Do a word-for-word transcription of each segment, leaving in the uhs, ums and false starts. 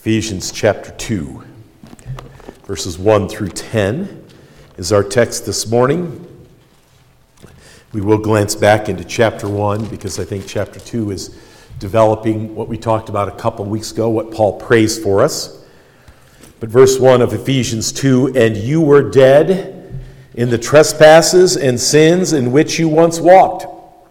Ephesians chapter two, verses one through ten is our text this morning. We will glance back into chapter one because I think chapter two is developing what we talked about a couple weeks ago, what Paul prays for us. But verse one of Ephesians two, "And you were dead in the trespasses and sins in which you once walked,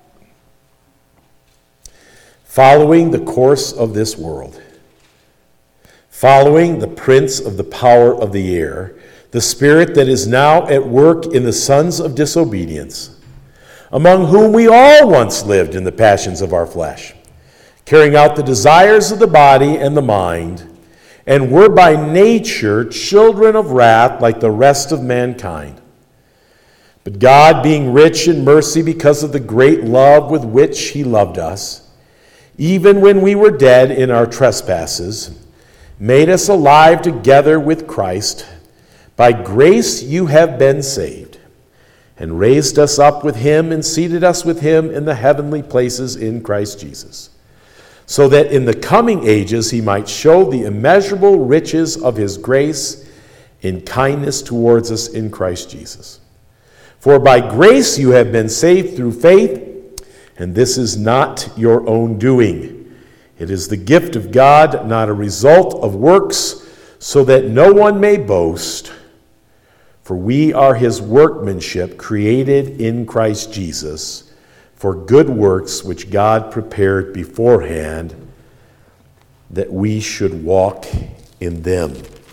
following the course of this world, following the prince of the power of the air, the spirit that is now at work in the sons of disobedience, among whom we all once lived in the passions of our flesh, carrying out the desires of the body and the mind, and were by nature children of wrath like the rest of mankind. But God, being rich in mercy because of the great love with which he loved us, even when we were dead in our trespasses, made us alive together with Christ. By grace you have been saved, and raised us up with him and seated us with him in the heavenly places in Christ Jesus, so that in the coming ages he might show the immeasurable riches of his grace in kindness towards us in Christ Jesus. For by grace you have been saved through faith, and this is not your own doing. It is the gift of God, not a result of works, so that no one may boast. For we are his workmanship, created in Christ Jesus, for good works which God prepared beforehand that we should walk in them."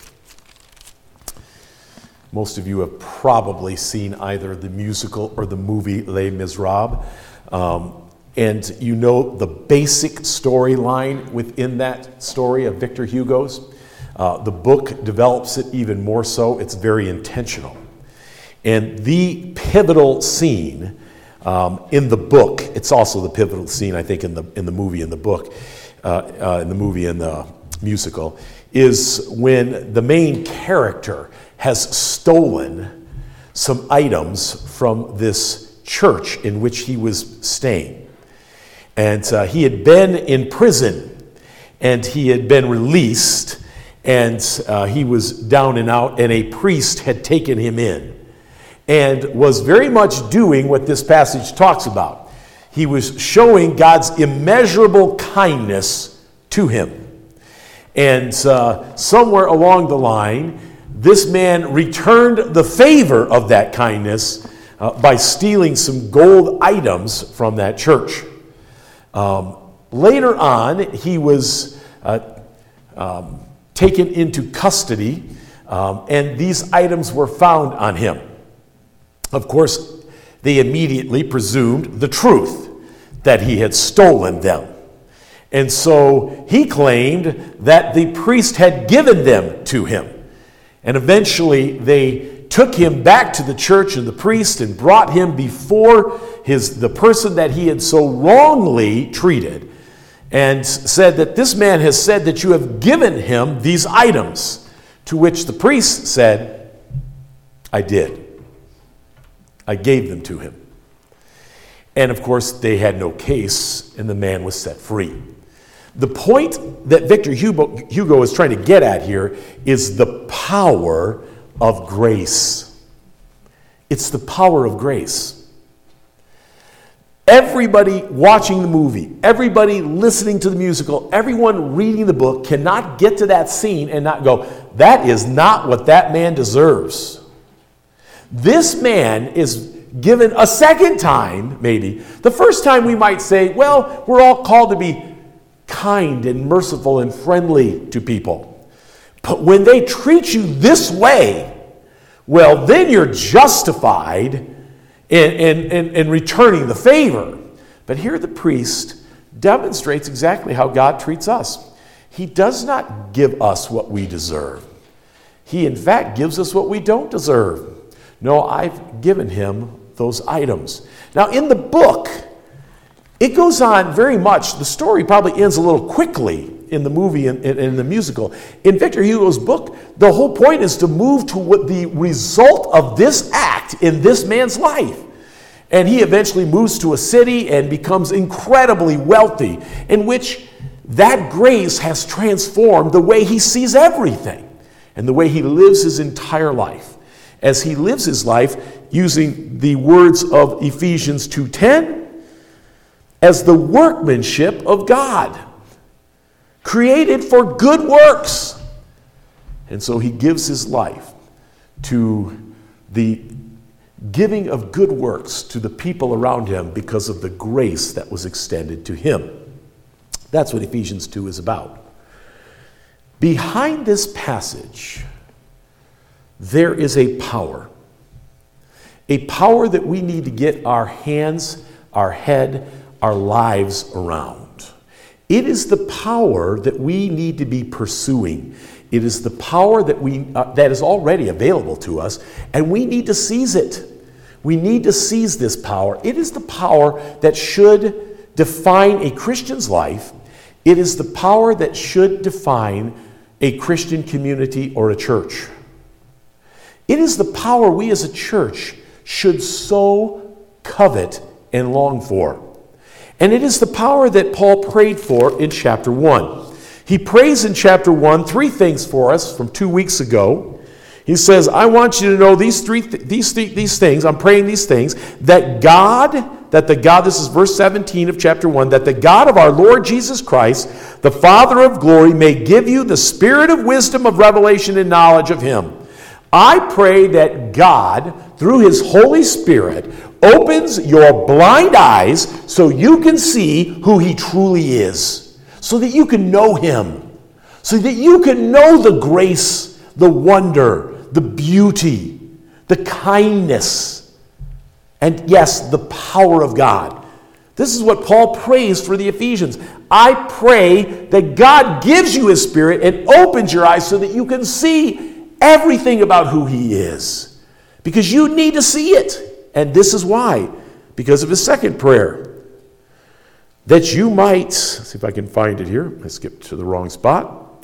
Most of you have probably seen either the musical or the movie Les Miserables. Um, and you know the basic storyline within that story of Victor Hugo's. Uh, the book develops it even more so. It's very intentional. And the pivotal scene um, in the book, it's also the pivotal scene, I think, in the in the movie and the book, uh, uh, in the movie and the musical, is when the main character has stolen some items from this church in which he was staying. And uh, he had been in prison, and he had been released, and uh, he was down and out, and a priest had taken him in and was very much doing what this passage talks about. He was showing God's immeasurable kindness to him. And uh, somewhere along the line, this man returned the favor of that kindness uh, by stealing some gold items from that church. Um, later on, he was uh, um, taken into custody, um, and these items were found on him. Of course, they immediately presumed the truth, that he had stolen them. And so he claimed that the priest had given them to him. And eventually they took him back to the church and the priest and brought him before his the person that he had so wrongly treated, and said that this man has said that you have given him these items. To which the priest said, "I did. I gave them to him." And of course they had no case, and the man was set free. The point that Victor Hugo, Hugo is trying to get at here is the power of grace. It's the power of grace. Everybody watching the movie, everybody listening to the musical, everyone reading the book cannot get to that scene and not go, "That is not what that man deserves." This man is given a second time, maybe. The first time we might say, well, we're all called to be kind and merciful and friendly to people. But when they treat you this way, well, then you're justified in, in, in, in returning the favor. But here the priest demonstrates exactly how God treats us. He does not give us what we deserve. He, in fact, gives us what we don't deserve. No, I've given him those items. Now, in the book, it goes on very much. The story probably ends a little quickly in the movie and in, in, in the musical. In Victor Hugo's book, the whole point is to move to what the result of this act in this man's life. And he eventually moves to a city and becomes incredibly wealthy, in which that grace has transformed the way he sees everything and the way he lives his entire life. As he lives his life using the words of Ephesians two ten, as the workmanship of God, created for good works. And so he gives his life to the giving of good works to the people around him because of the grace that was extended to him. That's what Ephesians two is about. Behind this passage, there is a power. A power that we need to get our hands, our head, our lives around. It is the power that we need to be pursuing. It is the power that we uh, that is already available to us, and we need to seize it. We need to seize this power. It is the power that should define a Christian's life. It is the power that should define a Christian community or a church. It is the power we as a church should so covet and long for. And it is the power that Paul prayed for in chapter one. He prays in chapter one three things for us from two weeks ago. He says, I want you to know these three th- these th- these things, I'm praying these things, that God, that the God, this is verse seventeen of chapter one, that the God of our Lord Jesus Christ, the Father of glory, may give you the spirit of wisdom, of revelation, and knowledge of him. I pray that God, through his Holy Spirit, opens your blind eyes so you can see who he truly is, so that you can know him, so that you can know the grace, the wonder, the beauty, the kindness, and yes, the power of God. This is what Paul prays for the Ephesians. I pray that God gives you his spirit and opens your eyes so that you can see everything about who he is, because you need to see it. And this is why, because of his second prayer, that you might, let's see if I can find it here. I skipped to the wrong spot.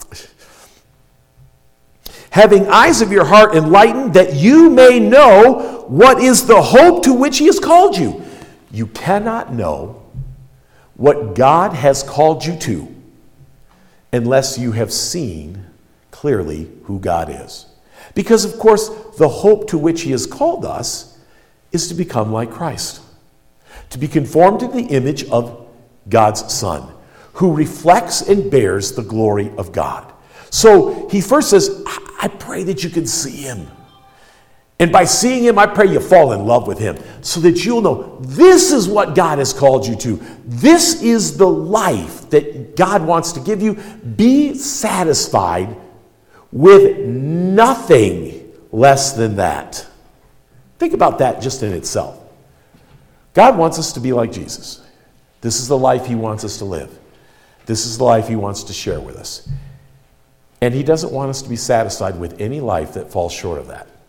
Having eyes of your heart enlightened, that you may know what is the hope to which he has called you. You cannot know what God has called you to unless you have seen clearly who God is. Because, of course, the hope to which he has called us is to become like Christ, to be conformed to the image of God's Son, who reflects and bears the glory of God. So he first says, I pray that you can see him. And by seeing him, I pray you fall in love with him, so that you'll know this is what God has called you to. This is the life that God wants to give you. Be satisfied with nothing less than that. Think about that just in itself. God wants us to be like Jesus. This is the life he wants us to live. This is the life he wants to share with us. And he doesn't want us to be satisfied with any life that falls short of that.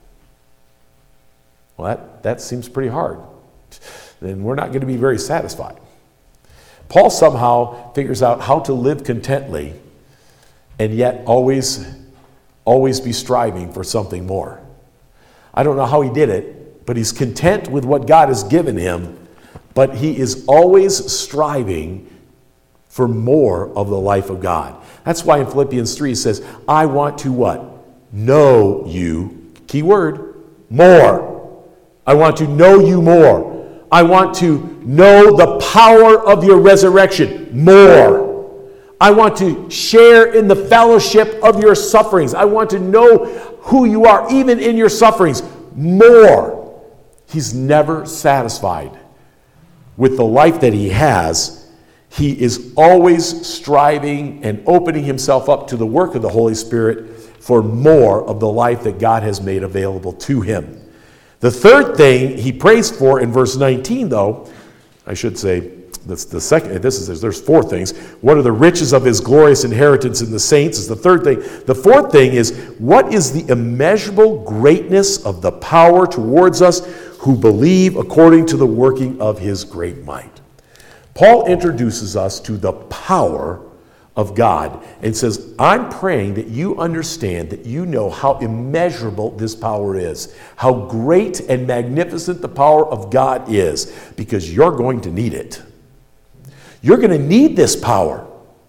Well, that, that seems pretty hard. Then we're not going to be very satisfied. Paul somehow figures out how to live contently and yet always, always be striving for something more. I don't know how he did it, but he's content with what God has given him, but he is always striving for more of the life of God. That's why in Philippians three it says, I want to what? Know you, key word, more. I want to know you more. I want to know the power of your resurrection more. I want to share in the fellowship of your sufferings. I want to know who you are even in your sufferings more. He's never satisfied with the life that he has. He is always striving and opening himself up to the work of the Holy Spirit for more of the life that God has made available to him. The third thing he prays for in verse nineteen, though, I should say, that's the second, this is, there's four things. What are the riches of his glorious inheritance in the saints is the third thing. The fourth thing is, what is the immeasurable greatness of the power towards us who believe according to the working of his great might? Paul introduces us to the power of God and says, I'm praying that you understand, that you know how immeasurable this power is, how great and magnificent the power of God is, because you're going to need it. You're going to need this power.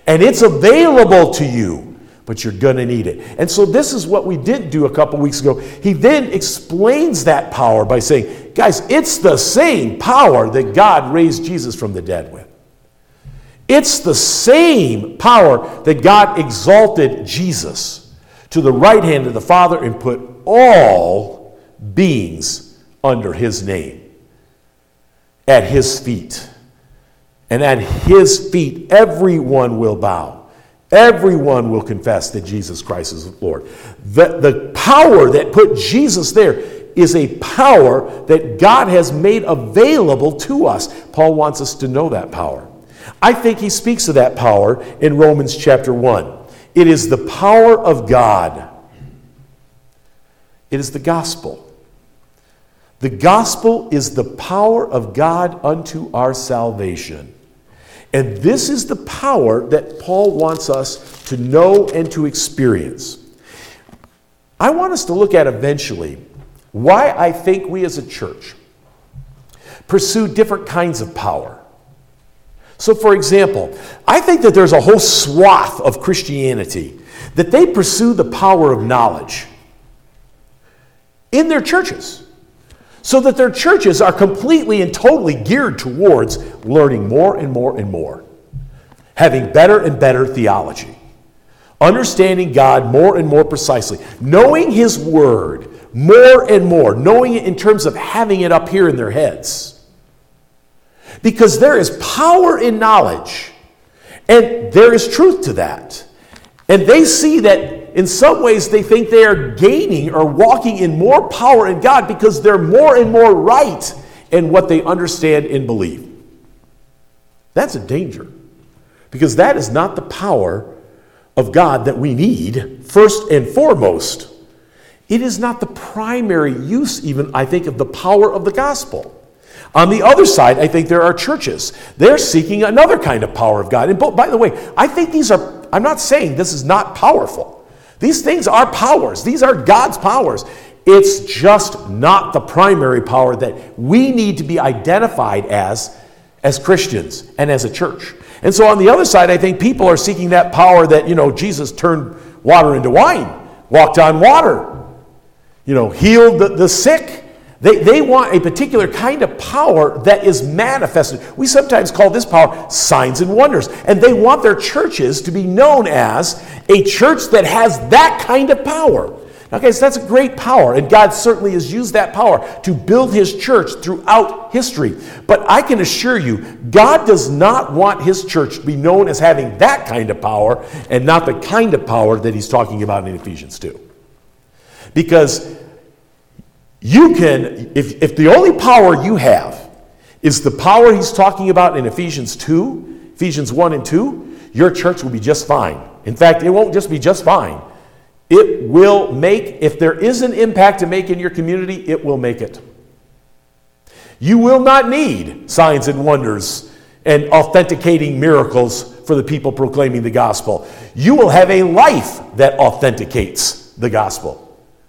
And it's available to you, but you're going to need it. And so this is what we did do a couple weeks ago. He then explains that power by saying, guys, it's the same power that God raised Jesus from the dead with. It's the same power that God exalted Jesus to the right hand of the Father and put all beings under his name, at his feet. And at his feet, everyone will bow. Everyone will confess that Jesus Christ is Lord. The, the power that put Jesus there is a power that God has made available to us. Paul wants us to know that power. I think he speaks of that power in Romans chapter one. It is the power of God. It is the gospel. The gospel is the power of God unto our salvation. And this is the power that Paul wants us to know and to experience. I want us to look at eventually why I think we as a church pursue different kinds of power. So, for example, I think that there's a whole swath of Christianity that they pursue the power of knowledge in their churches, so that their churches are completely and totally geared towards learning more and more and more, having better and better theology, understanding God more and more precisely, knowing his word more and more, knowing it in terms of having it up here in their heads. Because there is power in knowledge, and there is truth to that. And they see that in some ways they think they are gaining or walking in more power in God because they're more and more right in what they understand and believe. That's a danger, because that is not the power of God that we need first and foremost. It is not the primary use, even, I think, of the power of the gospel. On the other side, I think there are churches. They're seeking another kind of power of God. And by the way, I think these are, I'm not saying this is not powerful. These things are powers. These are God's powers. It's just not the primary power that we need to be identified as, as Christians and as a church. And so on the other side, I think people are seeking that power that, you know, Jesus turned water into wine, walked on water, you know, healed the, the sick. They, they want a particular kind of power that is manifested. We sometimes call this power signs and wonders. And they want their churches to be known as a church that has that kind of power. Now, guys, that's a great power. And God certainly has used that power to build his church throughout history. But I can assure you, God does not want his church to be known as having that kind of power and not the kind of power that he's talking about in Ephesians two. Because you can, if, if the only power you have is the power he's talking about in Ephesians two, Ephesians one and two, your church will be just fine. In fact, it won't just be just fine. It will make, if there is an impact to make in your community, it will make it. You will not need signs and wonders and authenticating miracles for the people proclaiming the gospel. You will have a life that authenticates the gospel.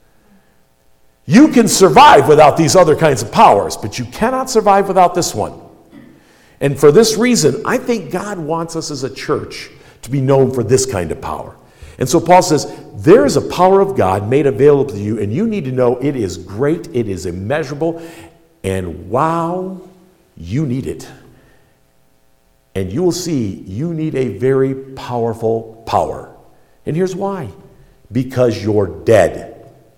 You can survive without these other kinds of powers, but you cannot survive without this one. And for this reason, I think God wants us as a church to be known for this kind of power. And so Paul says, there is a power of God made available to you, and you need to know it is great, it is immeasurable, and wow, you need it. And you will see you need a very powerful power. And here's why. Because you're dead.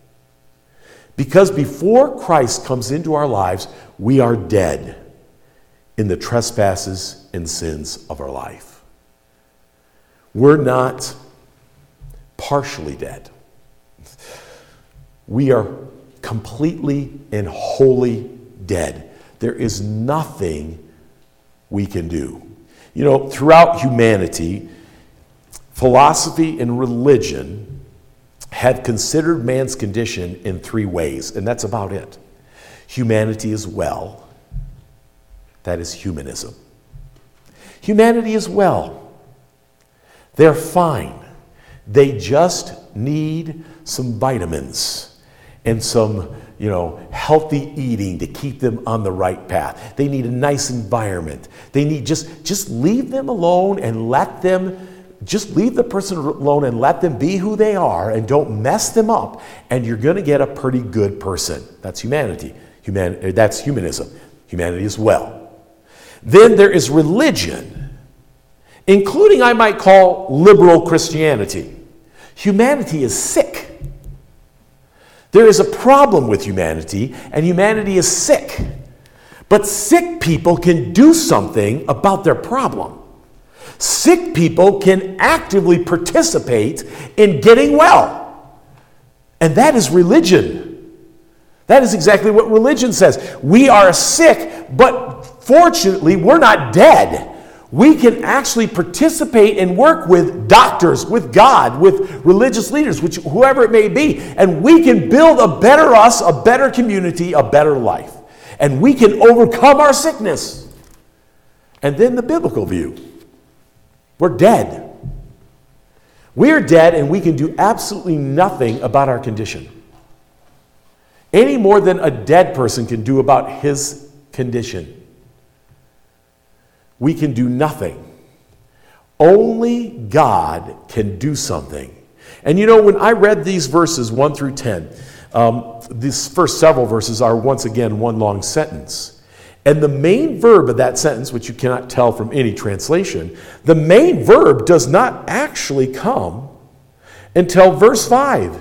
Because before Christ comes into our lives, we are dead in the trespasses and sins of our life. We're not partially dead. We are completely and wholly dead. There is nothing we can do. You know, throughout humanity, philosophy and religion have considered man's condition in three ways, and that's about it. Humanity is well. That is humanism. Humanity is well. They're fine. They just need some vitamins and some, you know, healthy eating to keep them on the right path. They need a nice environment. They need just, just leave them alone and let them just leave the person alone and let them be who they are and don't mess them up, and you're going to get a pretty good person. That's humanity. Human, that's humanism. Humanity as well. Then there is religion, including, I might call, liberal Christianity. Humanity is sick. There is a problem with humanity, and humanity is sick. But sick people can do something about their problem. Sick people can actively participate in getting well. And that is religion. That is exactly what religion says. We are sick, but fortunately, we're not dead. We can actually participate and work with doctors, with God, with religious leaders, which whoever it may be, and we can build a better us, a better community, a better life. And we can overcome our sickness. And then the biblical view. We're dead. We are dead, and we can do absolutely nothing about our condition. Any more than a dead person can do about his condition. We can do nothing. Only God can do something. And you know, when I read these verses one through ten, um, these first several verses are once again one long sentence. And the main verb of that sentence, which you cannot tell from any translation, the main verb does not actually come until verse five.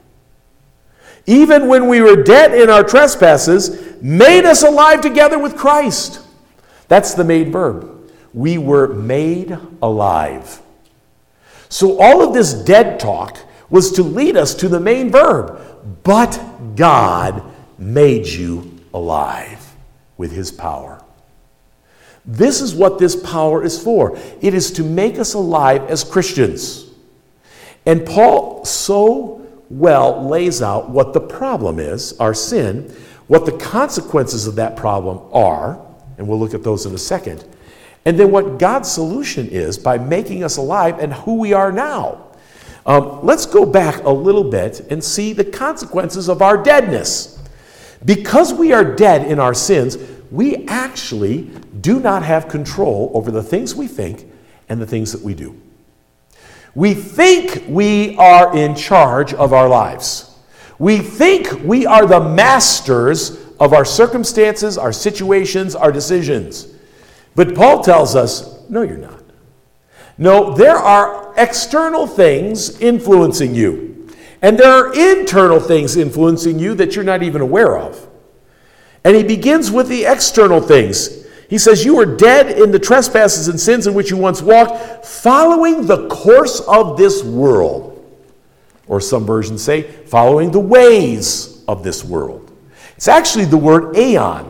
Even when we were dead in our trespasses, made us alive together with Christ. That's the main verb. We were made alive. So all of this dead talk was to lead us to the main verb. But God made you alive with his power. This is what this power is for. It is to make us alive as Christians. And Paul so well lays out what the problem is, our sin, what the consequences of that problem are, and we'll look at those in a second, and then what God's solution is by making us alive and who we are now. Um, let's go back a little bit and see the consequences of our deadness. Because we are dead in our sins, we actually do not have control over the things we think and the things that we do. We think we are in charge of our lives. We think we are the masters of our circumstances, our situations, our decisions. But Paul tells us, no, you're not. No, there are external things influencing you. And there are internal things influencing you that you're not even aware of. And he begins with the external things. He says, you were dead in the trespasses and sins in which you once walked, following the course of this world. Or some versions say, following the ways of this world. It's actually the word aeon.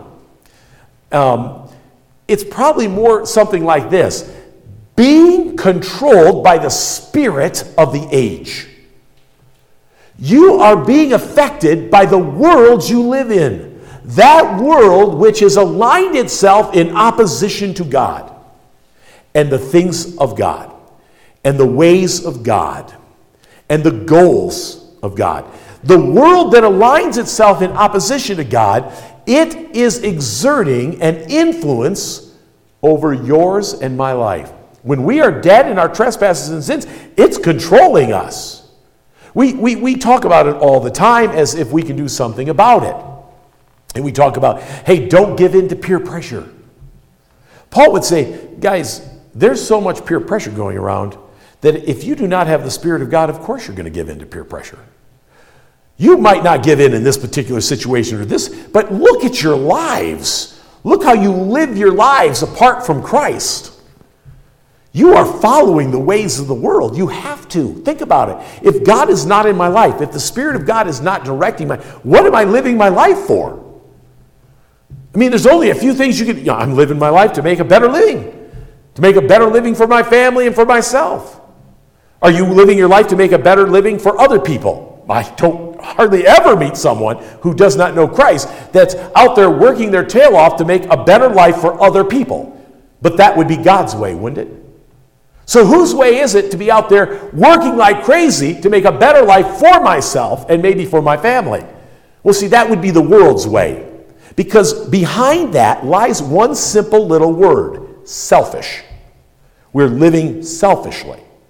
Um, it's probably more something like this. Being controlled by the spirit of the age. You are being affected by the world you live in. That world which has aligned itself in opposition to God and the things of God and the ways of God and the goals of God. The world that aligns itself in opposition to God, it is exerting an influence over yours and my life. When we are dead in our trespasses and sins, it's controlling us. We, we, we talk about it all the time as if we can do something about it. And we talk about, hey, don't give in to peer pressure. Paul would say, guys, there's so much peer pressure going around that if you do not have the Spirit of God, of course you're going to give in to peer pressure. You might not give in in this particular situation or this, but look at your lives. Look how you live your lives apart from Christ. You are following the ways of the world. You have to. Think about it. If God is not in my life, if the Spirit of God is not directing my, what am I living my life for? I mean, there's only a few things you can, you know, I'm living my life to make a better living, to make a better living for my family and for myself. Are you living your life to make a better living for other people? I don't hardly ever meet someone who does not know Christ that's out there working their tail off to make a better life for other people. But that would be God's way, wouldn't it? So whose way is it to be out there working like crazy to make a better life for myself and maybe for my family? Well, see, that would be the world's way. Because behind that lies one simple little word, selfish. We're living selfishly.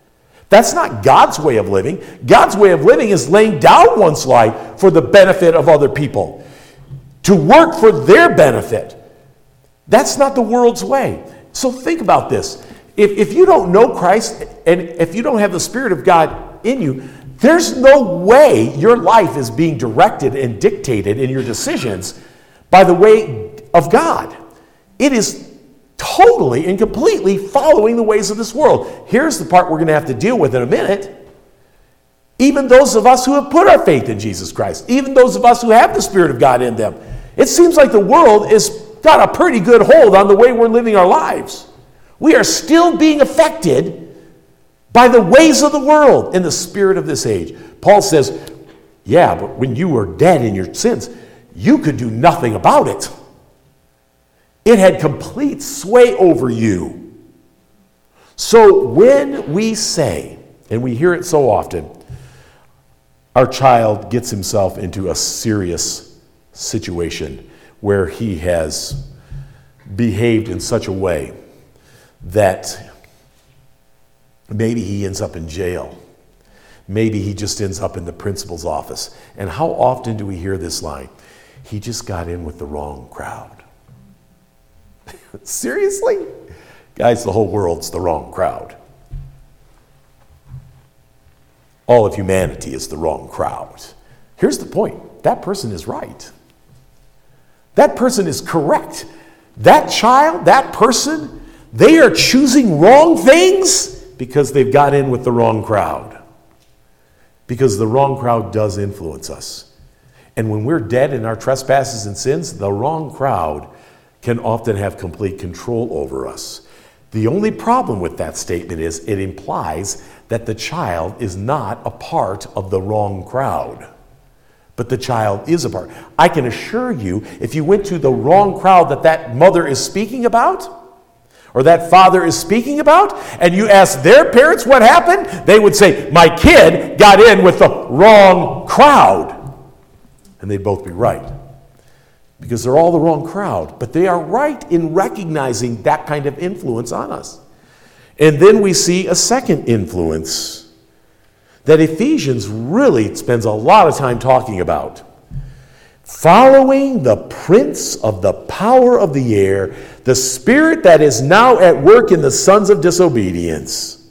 That's not God's way of living. God's way of living is laying down one's life for the benefit of other people, to work for their benefit. That's not the world's way. So think about this. If, if you don't know Christ and if you don't have the Spirit of God in you, there's no way your life is being directed and dictated in your decisions by the way of God. It is totally and completely following the ways of this world. Here's the part we're going to have to deal with in a minute. Even those of us who have put our faith in Jesus Christ, even those of us who have the Spirit of God in them, it seems like the world has got a pretty good hold on the way we're living our lives. We are still being affected by the ways of the world and the spirit of this age. Paul says, yeah, but when you were dead in your sins, you could do nothing about it. It had complete sway over you. So when we say, and we hear it so often, our child gets himself into a serious situation where he has behaved in such a way that maybe he ends up in jail. Maybe he just ends up in the principal's office. And how often do we hear this line? He just got in with the wrong crowd. Seriously? Guys, the whole world's the wrong crowd. All of humanity is the wrong crowd. Here's the point. That person is right. That person is correct. That child, that person, they are choosing wrong things because they've got in with the wrong crowd. Because the wrong crowd does influence us. And when we're dead in our trespasses and sins, the wrong crowd can often have complete control over us. The only problem with that statement is it implies that the child is not a part of the wrong crowd. But the child is a part. I can assure you, if you went to the wrong crowd that that mother is speaking about, or that father is speaking about, and you ask their parents what happened, they would say, my kid got in with the wrong crowd. And they'd both be right. Because they're all the wrong crowd. But they are right in recognizing that kind of influence on us. And then we see a second influence that Ephesians really spends a lot of time talking about. Following the prince of the power of the air, the spirit that is now at work in the sons of disobedience.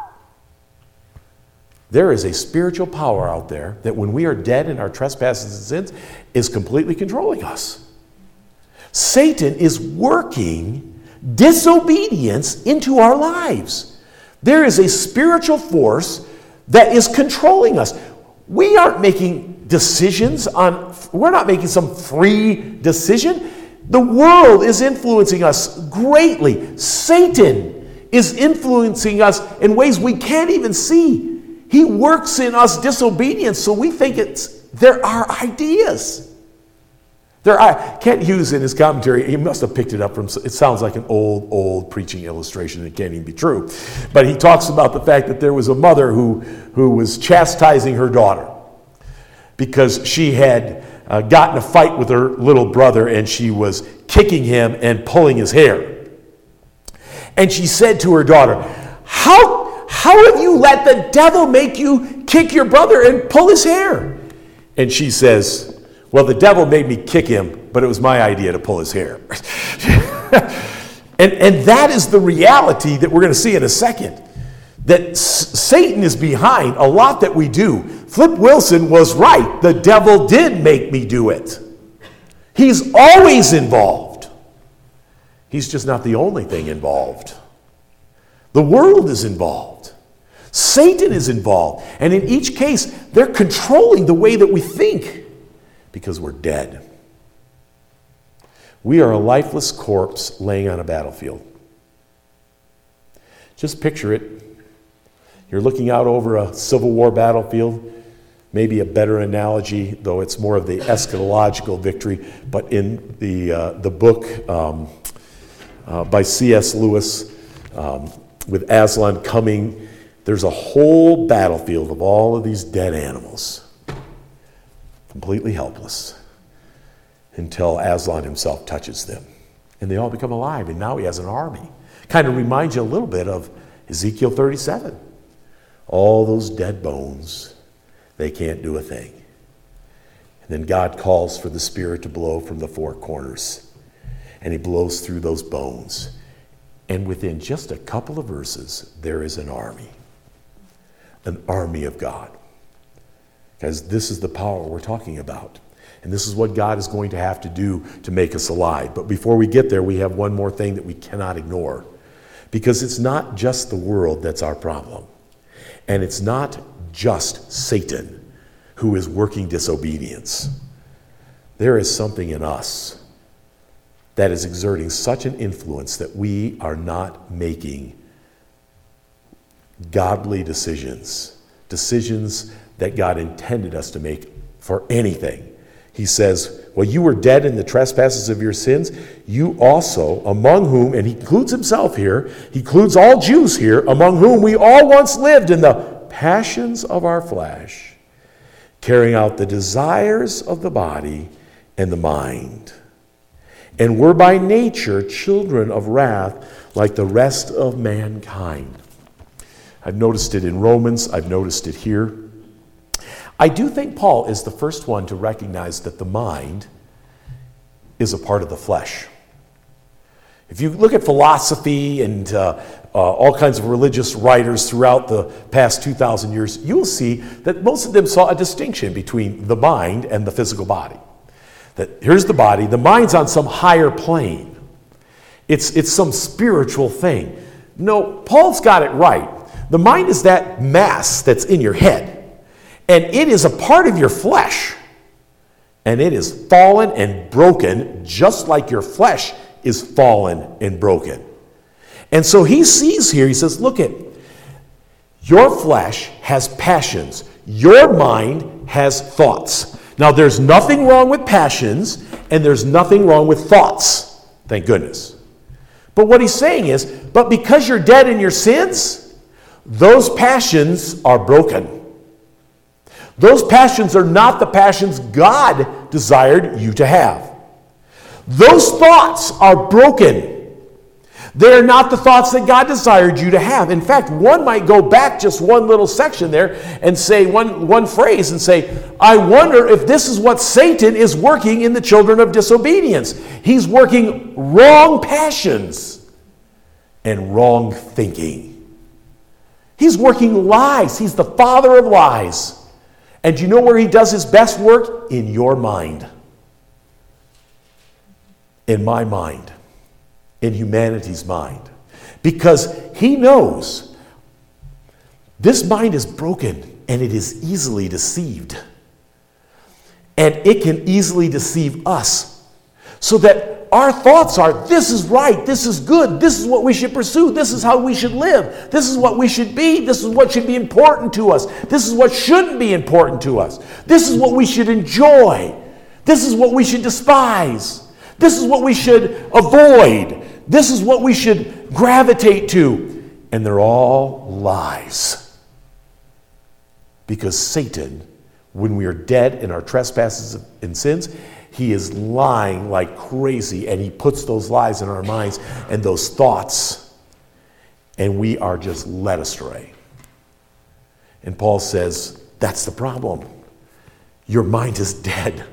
There is a spiritual power out there that when we are dead in our trespasses and sins is completely controlling us. Satan is working disobedience into our lives. There is a spiritual force that is controlling us. We aren't making decisions on, we're not making some free decision. The world is influencing us greatly. Satan is influencing us in ways we can't even see. He works in us disobedience, so we think it's there are ideas. There are, Kent Hughes in his commentary, he must have picked it up from, it sounds like an old, old preaching illustration. It can't even be true. But he talks about the fact that there was a mother who, who was chastising her daughter because she had uh, gotten a fight with her little brother and she was kicking him and pulling his hair. And she said to her daughter, how, how have you let the devil make you kick your brother and pull his hair? And she says, well, the devil made me kick him, but it was my idea to pull his hair. and, and that is the reality that we're going to see in a second. That S- Satan is behind a lot that we do. Flip Wilson was right. The devil did make me do it. He's always involved. He's just not the only thing involved. The world is involved. Satan is involved. And in each case, they're controlling the way that we think. Because we're dead. We are a lifeless corpse laying on a battlefield. Just picture it. You're looking out over a Civil War battlefield. Maybe a better analogy, though it's more of the eschatological victory, but in the, uh, the book um, uh, by C S Lewis, um, with Aslan coming, there's a whole battlefield of all of these dead animals. Completely helpless until Aslan himself touches them. And they all become alive, and now he has an army. Kind of reminds you a little bit of Ezekiel thirty-seven. all those dead bones, they can't do a thing. And then God calls for the Spirit to blow from the four corners. And he blows through those bones. And within just a couple of verses, there is an army. An army of God. Because this is the power we're talking about. And this is what God is going to have to do to make us alive. But before we get there, we have one more thing that we cannot ignore. Because it's not just the world that's our problem. And it's not just Satan who is working disobedience. There is something in us that is exerting such an influence that we are not making godly decisions. Decisions that God intended us to make for anything. He says, well, you were dead in the trespasses of your sins. You also, among whom, and he includes himself here, he includes all Jews here, among whom we all once lived in the passions of our flesh, carrying out the desires of the body and the mind, and were by nature children of wrath like the rest of mankind. I've noticed it in Romans. I've noticed it here. I do think Paul is the first one to recognize that the mind is a part of the flesh. If you look at philosophy and uh, uh, all kinds of religious writers throughout the past two thousand years, you'll see that most of them saw a distinction between the mind and the physical body. That here's the body, the mind's on some higher plane. It's, it's some spiritual thing. No, Paul's got it right. The mind is that mass that's in your head. And it is a part of your flesh. And it is fallen and broken just like your flesh is fallen and broken. And so he sees here, he says, look at, your flesh has passions. Your mind has thoughts. Now there's nothing wrong with passions and there's nothing wrong with thoughts. Thank goodness. But what he's saying is, but because you're dead in your sins, those passions are broken. Those passions are not the passions God desired you to have. Those thoughts are broken. They are not the thoughts that God desired you to have. In fact, one might go back just one little section there and say one, one phrase and say, I wonder if this is what Satan is working in the children of disobedience. He's working wrong passions and wrong thinking. He's working lies. He's the father of lies. And you know where he does his best work? In your mind. In my mind. In humanity's mind. Because he knows this mind is broken and it is easily deceived. And it can easily deceive us. So that our thoughts are, this is right, this is good, this is what we should pursue, this is how we should live, this is what we should be, this is what should be important to us, this is what shouldn't be important to us, this is what we should enjoy, this is what we should despise, this is what we should avoid, this is what we should gravitate to. And they're all lies. Because Satan, when we are dead in our trespasses and sins, he is lying like crazy, and he puts those lies in our minds and those thoughts, and we are just led astray. And Paul says, that's the problem. Your mind is dead,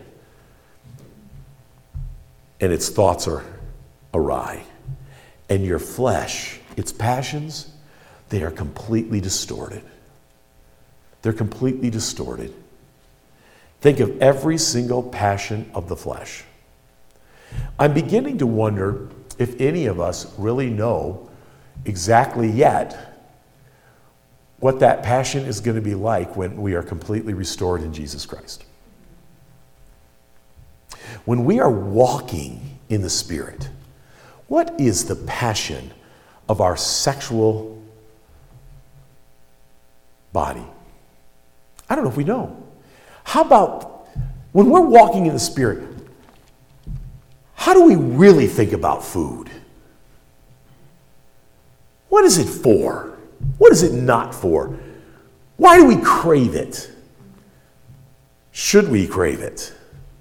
and its thoughts are awry. And your flesh, its passions, they are completely distorted. They're completely distorted. Think of every single passion of the flesh. I'm beginning to wonder if any of us really know exactly yet what that passion is going to be like when we are completely restored in Jesus Christ. When we are walking in the Spirit, what is the passion of our sexual body? I don't know if we know. How about when we're walking in the Spirit, how do we really think about food? What is it for? What is it not for? Why do we crave it? Should we crave it?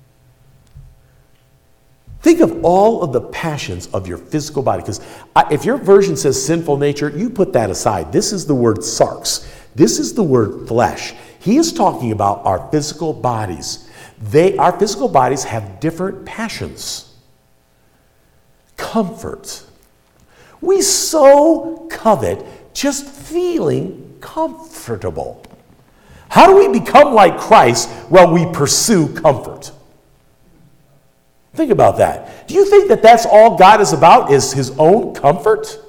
Think of all of the passions of your physical body. Because if your version says sinful nature, you put that aside. This is the word sarx. This is the word flesh. He is talking about our physical bodies. They, our physical bodies have different passions. Comfort. We so covet just feeling comfortable. How do we become like Christ? Well, we pursue comfort. Think about that. Do you think that that's all God is about, is his own comfort?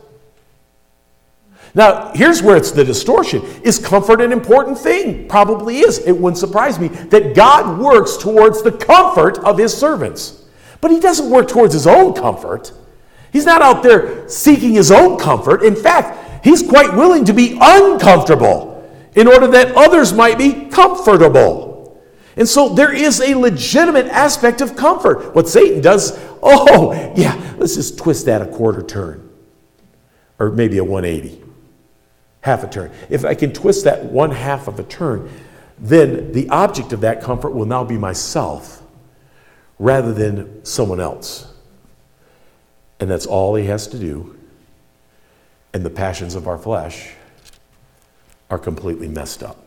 Now, here's where it's the distortion. Is comfort an important thing? Probably is. It wouldn't surprise me that God works towards the comfort of his servants. But he doesn't work towards his own comfort. He's not out there seeking his own comfort. In fact, he's quite willing to be uncomfortable in order that others might be comfortable. And so there is a legitimate aspect of comfort. What Satan does, oh, yeah, let's just twist that a quarter turn. Or maybe a one eighty. Half a turn. If I can twist that one half of a turn, then the object of that comfort will now be myself rather than someone else. And that's all he has to do. And the passions of our flesh are completely messed up.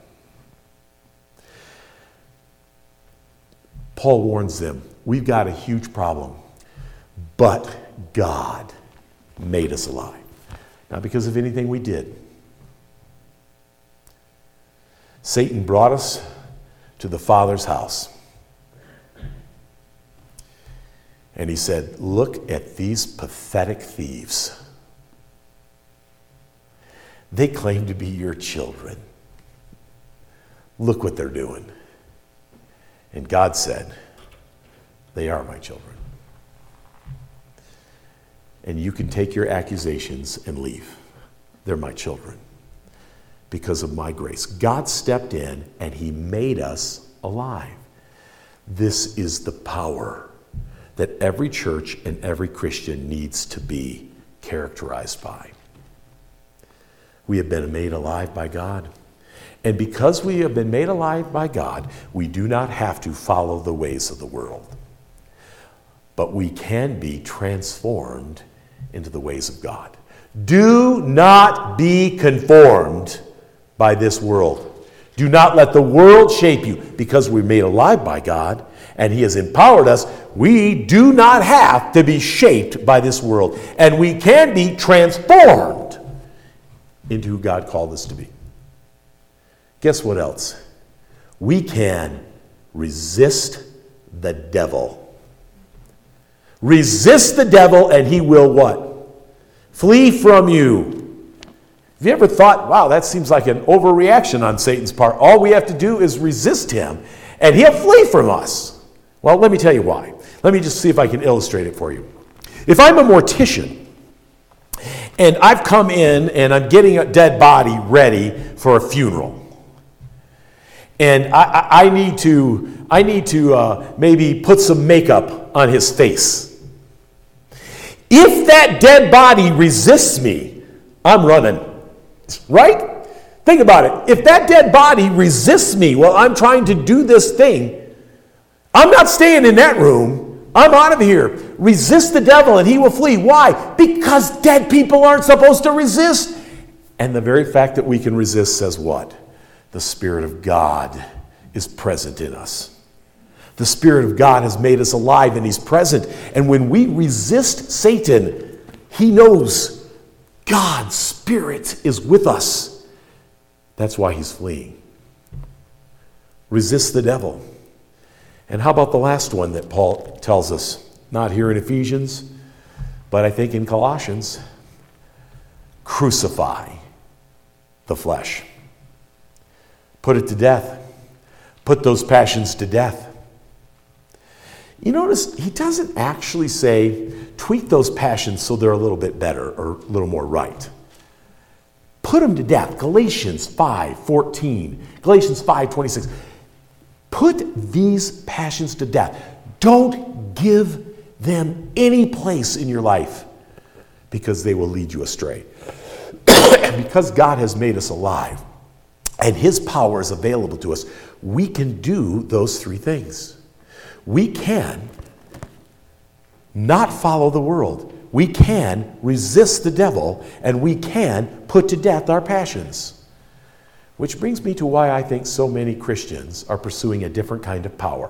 Paul warns them, we've got a huge problem, but God made us alive. Not because of anything we did. Satan brought us to the Father's house. And he said, look at these pathetic thieves. They claim to be your children. Look what they're doing. And God said, they are my children. And you can take your accusations and leave. They're my children. Because of my grace. God stepped in and he made us alive. This is the power that every church and every Christian needs to be characterized by. We have been made alive by God. And because we have been made alive by God, we do not have to follow the ways of the world. But we can be transformed into the ways of God. Do not be conformed by this world. Do not let the world shape you. Because we're made alive by God and he has empowered us, we do not have to be shaped by this world. And we can be transformed into who God called us to be. Guess what else? We can resist the devil. Resist the devil and he will what? Flee from you. Have you ever thought, wow, that seems like an overreaction on Satan's part. All we have to do is resist him, and he'll flee from us. Well, let me tell you why. Let me just see if I can illustrate it for you. If I'm a mortician, and I've come in, and I'm getting a dead body ready for a funeral, and I, I, I need to, I need to uh, maybe put some makeup on his face. If that dead body resists me, I'm running. Right? Think about it. If that dead body resists me while I'm trying to do this thing, I'm not staying in that room. I'm out of here. Resist the devil and he will flee. Why? Because dead people aren't supposed to resist. And the very fact that we can resist says what? The Spirit of God is present in us. The Spirit of God has made us alive and he's present. And when we resist Satan, he knows God's Spirit is with us. That's why he's fleeing. Resist the devil. And how about the last one that Paul tells us? Not here in Ephesians, but I think in Colossians. Crucify the flesh. Put it to death. Put those passions to death. You notice he doesn't actually say, tweak those passions so they're a little bit better or a little more right. Put them to death. Galatians five fourteen, Galatians five twenty-six. Put these passions to death. Don't give them any place in your life because they will lead you astray. Because God has made us alive and his power is available to us, we can do those three things. We can not follow the world. We can resist the devil, and we can put to death our passions. Which brings me to why I think so many Christians are pursuing a different kind of power.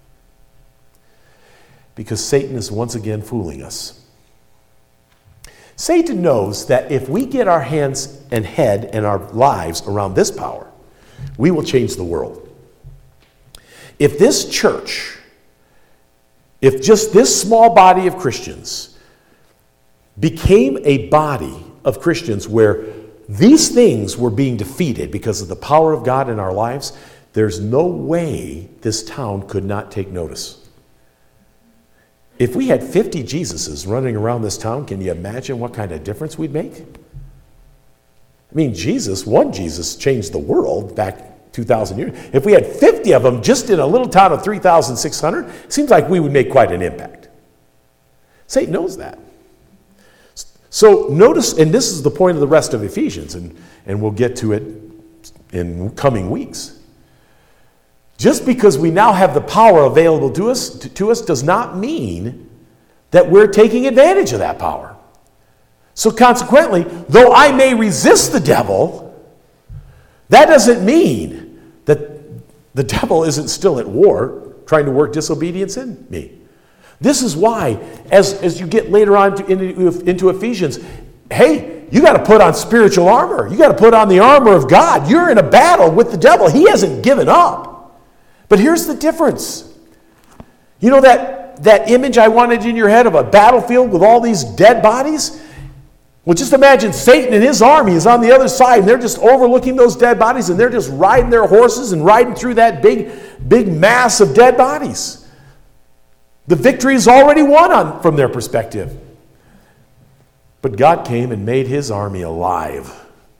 Because Satan is once again fooling us. Satan knows that if we get our hands and head and our lives around this power, we will change the world. If this church, if just this small body of Christians became a body of Christians where these things were being defeated because of the power of God in our lives, there's no way this town could not take notice. If we had fifty Jesuses running around this town, can you imagine what kind of difference we'd make? I mean, Jesus, one Jesus changed the world back two thousand years. If we had fifty of them just in a little town of three thousand six hundred, it seems like we would make quite an impact. Satan knows that. So notice, and this is the point of the rest of Ephesians, and, and we'll get to it in coming weeks. Just because we now have the power available to us, to, to us does not mean that we're taking advantage of that power. So consequently, though I may resist the devil, that doesn't mean that the devil isn't still at war, trying to work disobedience in me. This is why, as, as you get later on to, into, into Ephesians, hey, you got to put on spiritual armor. You got to put on the armor of God. You're in a battle with the devil. He hasn't given up. But here's the difference. You know that, that image I wanted in your head of a battlefield with all these dead bodies? Well, just imagine Satan and his army is on the other side, and they're just overlooking those dead bodies, and they're just riding their horses and riding through that big, big mass of dead bodies. The victory is already won on, from their perspective. But God came and made his army alive.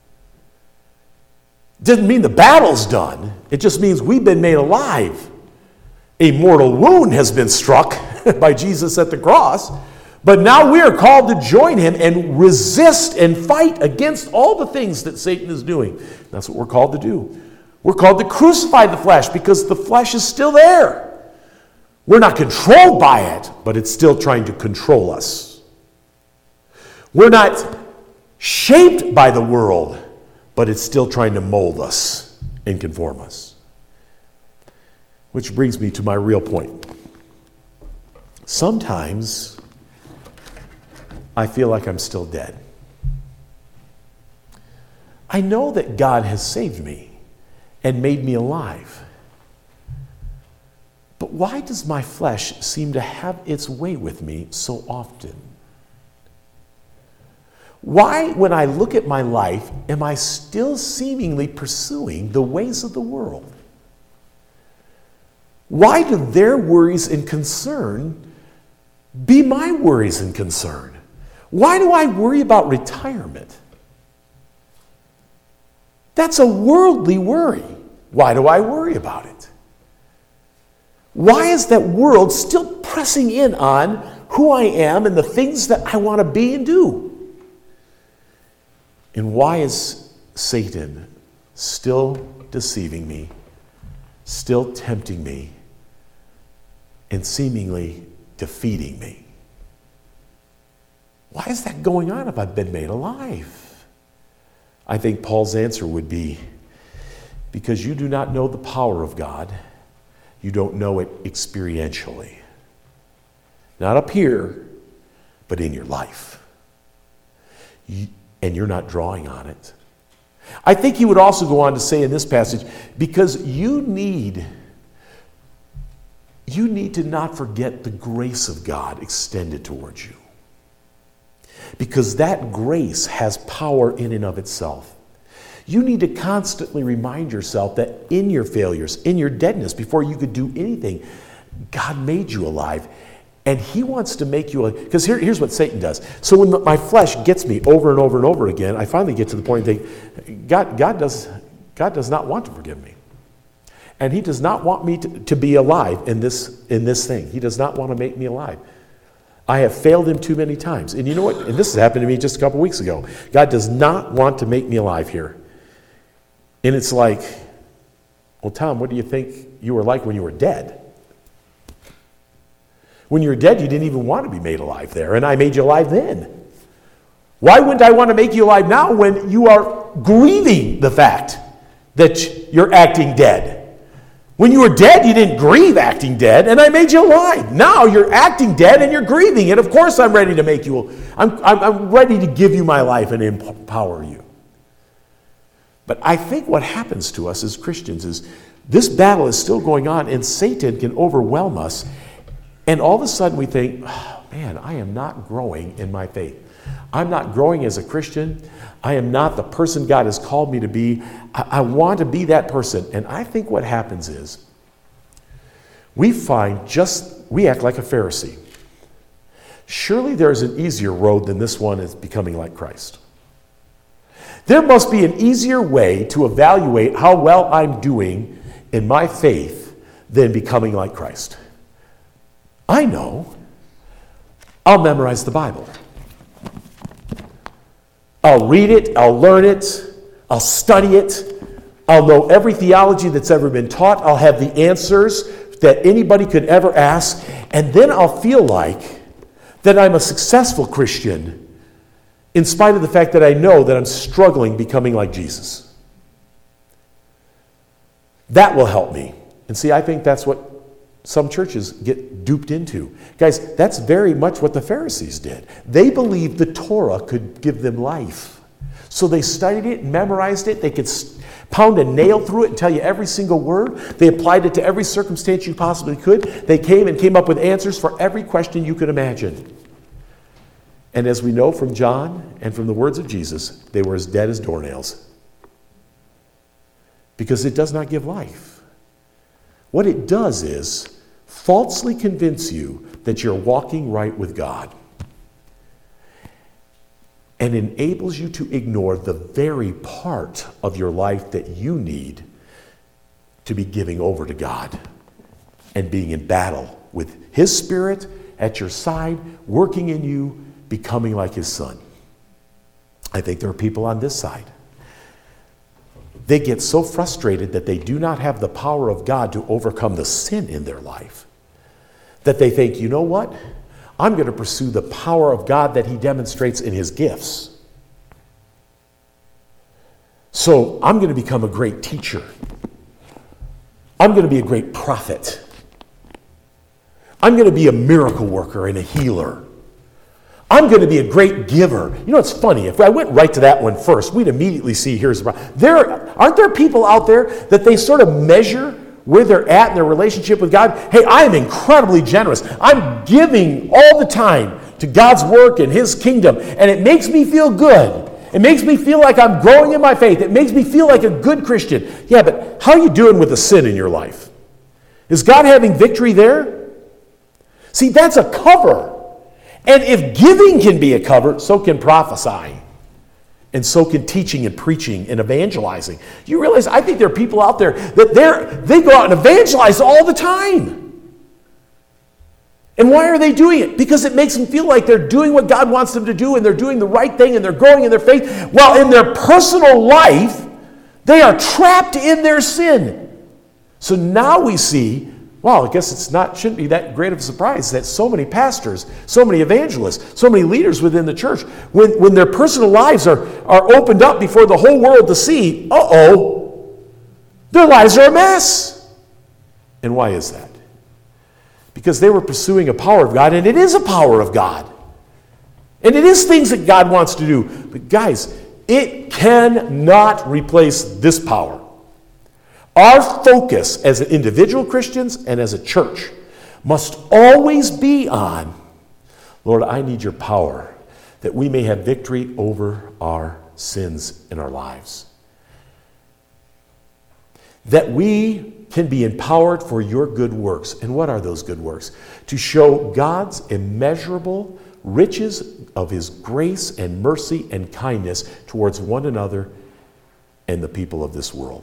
Doesn't mean the battle's done. It just means we've been made alive. A mortal wound has been struck by Jesus at the cross. But now we are called to join him and resist and fight against all the things that Satan is doing. That's what we're called to do. We're called to crucify the flesh because the flesh is still there. We're not controlled by it, but it's still trying to control us. We're not shaped by the world, but it's still trying to mold us and conform us. Which brings me to my real point. Sometimes I feel like I'm still dead. I know that God has saved me and made me alive. But why does my flesh seem to have its way with me so often? Why, when I look at my life, am I still seemingly pursuing the ways of the world? Why do their worries and concern be my worries and concern? Why do I worry about retirement? That's a worldly worry. Why do I worry about it? Why is that world still pressing in on who I am and the things that I want to be and do? And why is Satan still deceiving me, still tempting me, and seemingly defeating me? Why is that going on if I've been made alive? I think Paul's answer would be, because you do not know the power of God. You don't know it experientially. Not up here, but in your life. You, and you're not drawing on it. I think he would also go on to say in this passage, because you need, you need to not forget the grace of God extended towards you. Because that grace has power in and of itself. You need to constantly remind yourself that in your failures, in your deadness, before you could do anything, God made you alive. And he wants to make you, because here, here's what Satan does. So when my flesh gets me over and over and over again, I finally get to the point and think, God, God, does, God does not want to forgive me. And he does not want me to, to be alive in this, in this thing. He does not want to make me alive. I have failed him too many times. And you know what? And this has happened to me just a couple weeks ago. God does not want to make me alive here. And it's like, well, Tom, what do you think you were like when you were dead? When you were dead, you didn't even want to be made alive there, and I made you alive then. Why wouldn't I want to make you alive now when you are grieving the fact that you're acting dead. When you were dead, you didn't grieve acting dead, and I made you alive. Now you're acting dead and you're grieving, and of course I'm ready to make you, I'm, I'm, I'm ready to give you my life and empower you. But I think what happens to us as Christians is this battle is still going on, and Satan can overwhelm us, and all of a sudden we think, oh, man, I am not growing in my faith. I'm not growing as a Christian. I am not the person God has called me to be. I, I want to be that person. And I think what happens is we find just, we act like a Pharisee. Surely there's an easier road than this one is becoming like Christ. There must be an easier way to evaluate how well I'm doing in my faith than becoming like Christ. I know. I'll memorize the Bible. I'll read it, I'll learn it, I'll study it, I'll know every theology that's ever been taught, I'll have the answers that anybody could ever ask, and then I'll feel like that I'm a successful Christian in spite of the fact that I know that I'm struggling becoming like Jesus. That will help me. And see, I think that's what some churches get duped into. Guys, that's very much what the Pharisees did. They believed the Torah could give them life. So they studied it and memorized it. They could pound a nail through it and tell you every single word. They applied it to every circumstance you possibly could. They came and came up with answers for every question you could imagine. And as we know from John and from the words of Jesus, they were as dead as doornails. Because it does not give life. What it does is falsely convince you that you're walking right with God and enables you to ignore the very part of your life that you need to be giving over to God and being in battle with His Spirit at your side, working in you, becoming like His Son. I think there are people on this side. They get so frustrated that they do not have the power of God to overcome the sin in their life that they think, you know what? I'm going to pursue the power of God that He demonstrates in His gifts. So I'm going to become a great teacher. I'm going to be a great prophet. I'm going to be a miracle worker and a healer. I'm going to be a great giver. You know, it's funny. If I went right to that one first, we'd immediately see here's the problem. There, aren't there people out there that they sort of measure where they're at in their relationship with God? Hey, I am incredibly generous. I'm giving all the time to God's work and His kingdom, and it makes me feel good. It makes me feel like I'm growing in my faith. It makes me feel like a good Christian. Yeah, but how are you doing with the sin in your life? Is God having victory there? See, that's a cover. And if giving can be a cover, so can prophesying. And so can teaching and preaching and evangelizing. You realize, I think there are people out there that they're, they go out and evangelize all the time. And why are they doing it? Because it makes them feel like they're doing what God wants them to do, and they're doing the right thing, and they're growing in their faith. While in their personal life, they are trapped in their sin. So now we see, well, I guess it's not shouldn't be that great of a surprise that so many pastors, so many evangelists, so many leaders within the church, when, when their personal lives are, are opened up before the whole world to see, uh-oh, their lives are a mess. And why is that? Because they were pursuing a power of God, and it is a power of God. And it is things that God wants to do. But guys, it cannot replace this power. Our focus as individual Christians and as a church must always be on, Lord, I need your power that we may have victory over our sins in our lives. That we can be empowered for your good works. And what are those good works? To show God's immeasurable riches of His grace and mercy and kindness towards one another and the people of this world.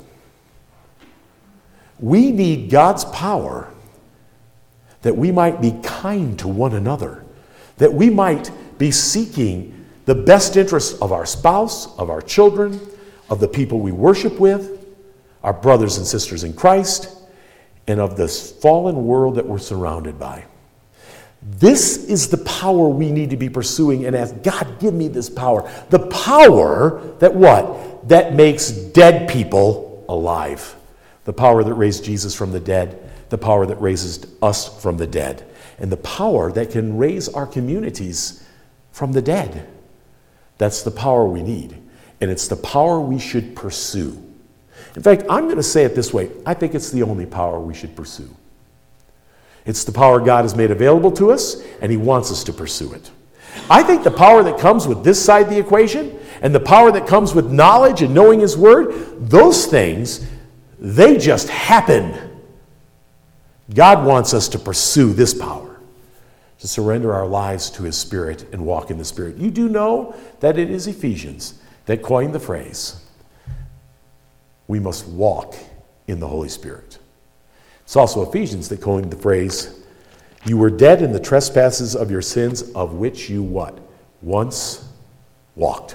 We need God's power that we might be kind to one another, that we might be seeking the best interests of our spouse, of our children, of the people we worship with, our brothers and sisters in Christ, and of this fallen world that we're surrounded by. This is the power we need to be pursuing and ask, God, give me this power. The power that what? That makes dead people alive. The power that raised Jesus from the dead, the power that raises us from the dead, and the power that can raise our communities from the dead. That's the power we need, and it's the power we should pursue. In fact, I'm going to say it this way. I think it's the only power we should pursue. It's the power God has made available to us, and he wants us to pursue it. I think the power that comes with this side of the equation, and the power that comes with knowledge and knowing his word, those things, they just happen. God wants us to pursue this power, to surrender our lives to his Spirit and walk in the Spirit. You do know that it is Ephesians that coined the phrase, we must walk in the Holy Spirit. It's also Ephesians that coined the phrase, you were dead in the trespasses of your sins, of which you what? Once walked.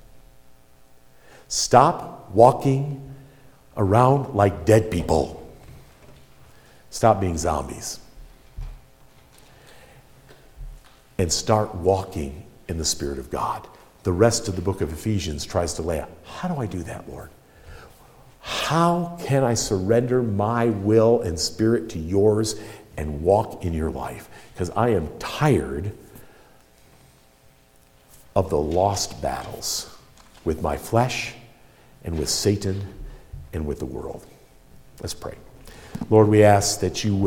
Stop walking around like dead people. Stop being zombies. And start walking in the Spirit of God. The rest of the book of Ephesians tries to lay out, how do I do that, Lord? How can I surrender my will and spirit to yours and walk in your life? Because I am tired of the lost battles with my flesh and with Satan and with the world. Let's pray. Lord, we ask that you will